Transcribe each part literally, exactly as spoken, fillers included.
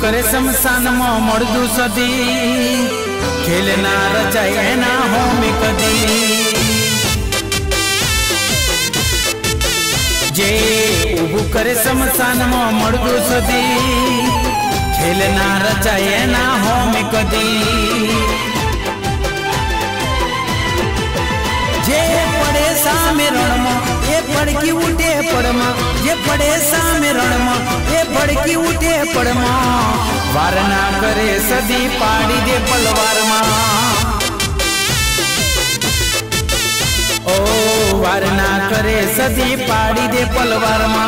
करे शमशान में मर्दू सदी खेलना रचाए ना हो में कदी जे उबू करे शमशान में मर्दू सदी खेलना रचाए ना हो में कदी जे पड़े सामे रण में ये पड़की उठे पड़मा ये पड़े सामे रण में ये पड़की उठे पड़मा वार ना करे सदी पाड़ी दे पलवार मा ओ वार ना करे सदी पाड़ी दे पलवार मा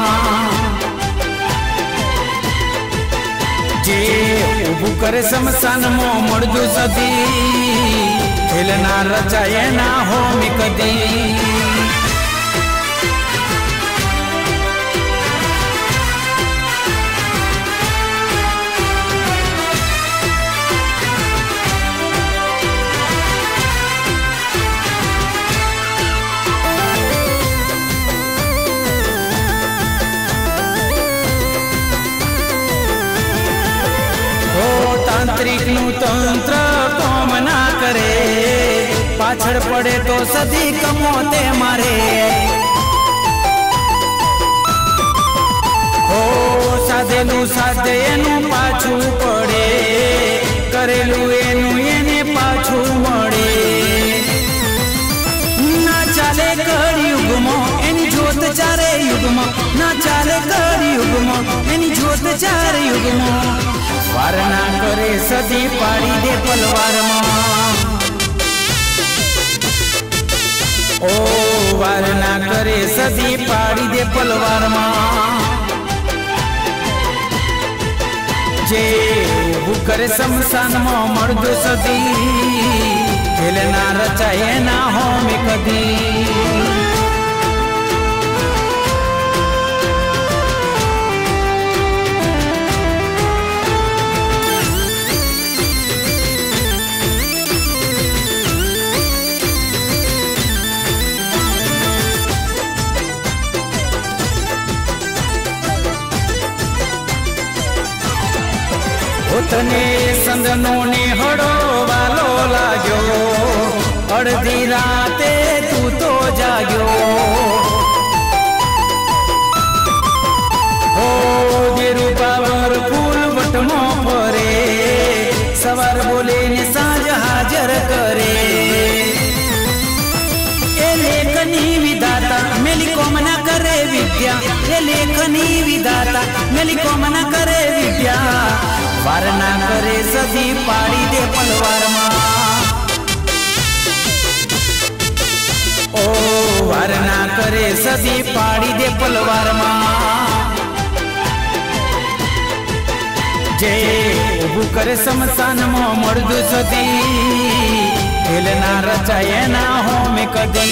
जे उबू करे शमशान में मर्दू सदी खेलना रचाए ना हो में कदी तांत्रिक नु तंत्र कोम ना करे पाछड़ पड़े तो सदी कमोते मारे हो साधेलू साधे एनु पाछू पड़े करेलू एनु एने पाछू मड़े ना चाले कड़ी युग में एनी जोत चारे युग में ना चाले कड़ी युग में एनी जोत चारे युग में वार ना करे सदी पाड़ी दे पलवार मा ओ वार ना करे सदी पाड़ी दे पलवार मा जे वो करे शमशान में मर्दू सदी खेलना रचाए ना हो में कदी तने संदनो ने हड़ो वालो लाग्यो अर्धी राते तू तो जाग्यो हो गेरू पावर फूल बटमो फरे सवार बोले ने साँझ हाजर करे ए लेखनी विधाता मेली कोमना करे विद्या ए लेखनी विधाता मेली कोमना करे विद्या वार ना करे सदी पाड़ी दे पलवार मा ओ वार ना करे सदी पाड़ी दे पलवार मा जे उबू करे शमशान में मर्दू सदी खेलना रचाए ना हो में कदी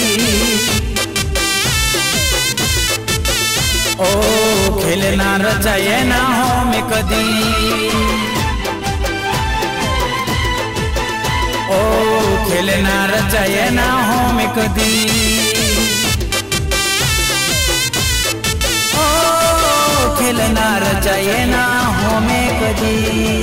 ओ खेलना रचाए ना हो में कदी ओ खेलना रचाए ना हो में कदी ओ खेलना रचाए ना हो में कदी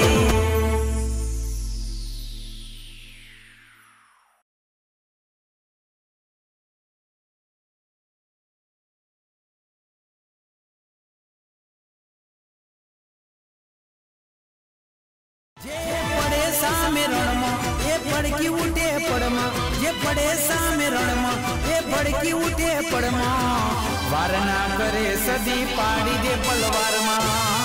जे पड़े सामे रण में ये पड़की उठे पड़मा ये पड़े सामे रण में ये पड़की उठे पड़मा वार ना करे सदी पाड़ी दे पलवार मा।